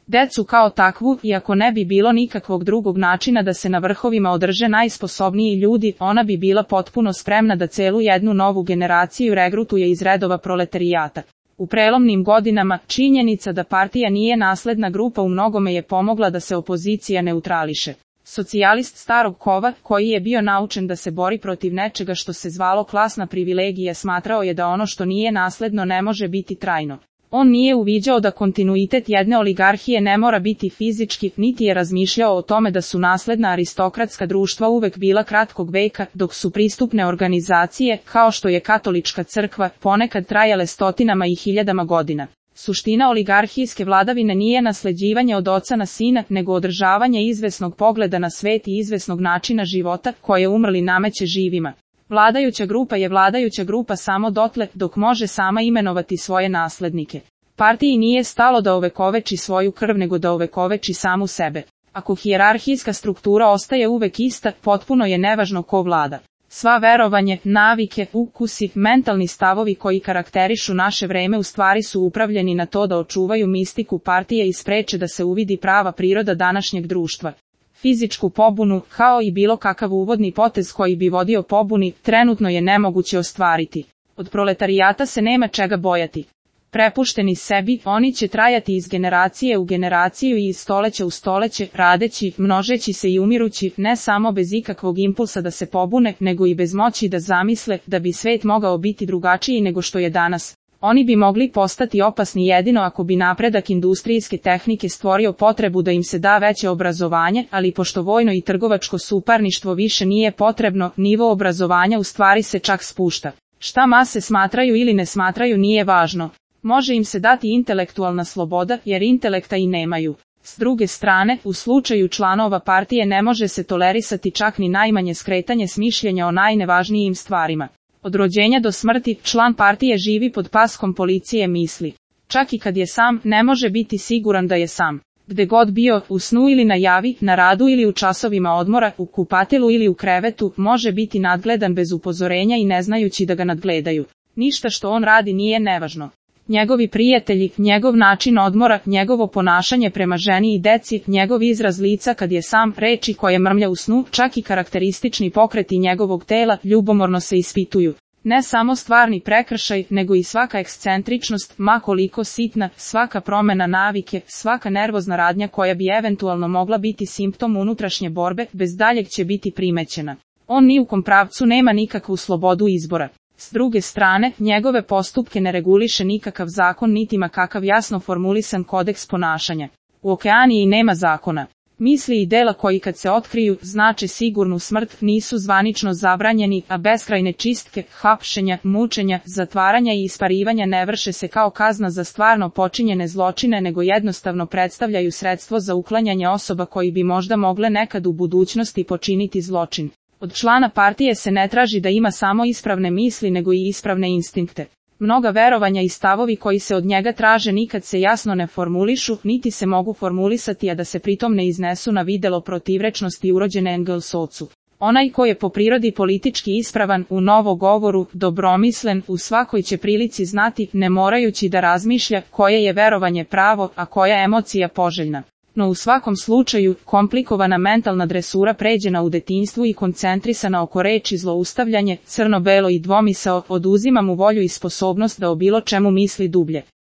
Decu kao takvu, iako ne bi bilo nikakvog drugog načina da se na vrhovima održe najsposobniji ljudi, ona bi bila potpuno spremna da celu jednu novu generaciju regrutuje iz redova proletarijata. U prelomnim godinama, činjenica da partija nije nasledna grupa u mnogome je pomogla da se opozicija neutrališe. Socijalist starog kova, koji je bio naučen da se bori protiv nečega što se zvalo klasna privilegija, smatrao je da ono što nije nasledno ne može biti trajno. On nije uviđao da kontinuitet jedne oligarhije ne mora biti fizički, niti je razmišljao o tome da su nasledna aristokratska društva uvek bila kratkog veka, dok su pristupne organizacije, kao što je katolička crkva, ponekad trajale stotinama i hiljadama godina. Suština oligarhijske vladavine nije nasleđivanje od oca na sina, nego održavanje izvesnog pogleda na svet i izvesnog načina života, koje umrli nameće živima. Vladajuća grupa je vladajuća grupa samo dotle, dok može sama imenovati svoje naslednike. Partiji nije stalo da ovekoveči svoju krv, nego da ovekoveči samu sebe. Ako hijerarhijska struktura ostaje uvek ista, potpuno je nevažno ko vlada. Sva verovanje, navike, ukusi, mentalni stavovi koji karakterišu naše vreme u stvari su upravljeni na to da očuvaju mistiku partije i spreče da se uvidi prava priroda današnjeg društva. Fizičku pobunu, kao i bilo kakav uvodni potez koji bi vodio pobuni, trenutno je nemoguće ostvariti. Od proletarijata se nema čega bojati. Prepušteni sebi, oni će trajati iz generacije u generaciju i iz stoleća u stoleće, radeći, množeći se i umirući, ne samo bez ikakvog impulsa da se pobune, nego i bez moći da zamisle da bi svet mogao biti drugačiji nego što je danas. Oni bi mogli postati opasni jedino ako bi napredak industrijske tehnike stvorio potrebu da im se da veće obrazovanje, ali pošto vojno i trgovačko suparništvo više nije potrebno, nivo obrazovanja u stvari se čak spušta. Šta mase smatraju ili ne smatraju nije važno. Može im se dati intelektualna sloboda, jer intelekta i nemaju. S druge strane, u slučaju članova partije ne može se tolerisati čak ni najmanje skretanje s mišljenja o najnevažnijim stvarima. Od rođenja do smrti, član partije živi pod paskom policije misli. Čak i kad je sam, ne može biti siguran da je sam. Gde god bio, u snu ili na javi, na radu ili u časovima odmora, u kupatilu ili u krevetu, može biti nadgledan bez upozorenja i ne znajući da ga nadgledaju. Ništa što on radi nije nevažno. Njegovi prijatelji, njegov način odmora, njegovo ponašanje prema ženi i deci, njegov izraz lica kad je sam, reči koje mrmlja u snu, čak i karakteristični pokreti njegovog tela, ljubomorno se ispituju. Ne samo stvarni prekršaj, nego i svaka ekscentričnost, ma koliko sitna, svaka promjena navike, svaka nervozna radnja koja bi eventualno mogla biti simptom unutrašnje borbe, bez daljeg će biti primećena. On ni u kom pravcu nema nikakvu slobodu izbora. S druge strane, njegove postupke ne reguliše nikakav zakon niti ma kakav jasno formulisan kodeks ponašanja. U Okeaniji nema zakona. Misli i dela koji kad se otkriju, znače sigurnu smrt, nisu zvanično zabranjeni, a beskrajne čistke, hapšenja, mučenja, zatvaranja i isparivanja ne vrše se kao kazna za stvarno počinjene zločine, nego jednostavno predstavljaju sredstvo za uklanjanje osoba koji bi možda mogle nekad u budućnosti počiniti zločin. Od člana partije se ne traži da ima samo ispravne misli nego i ispravne instinkte. Mnoga verovanja i stavovi koji se od njega traže nikad se jasno ne formulišu, niti se mogu formulisati a da se pritom ne iznesu na videlo protivrečnosti urođene Engelsovcu. Onaj ko je po prirodi politički ispravan, u novogovoru, dobromislen, u svakoj će prilici znati, ne morajući da razmišlja, koje je verovanje pravo, a koja emocija poželjna. No u svakom slučaju, komplikovana mentalna dresura pređena u detinjstvu i koncentrisana oko reči zloustavljanje, crno-belo i dvomisao, oduzima mu volju i sposobnost da o bilo čemu misli dublje.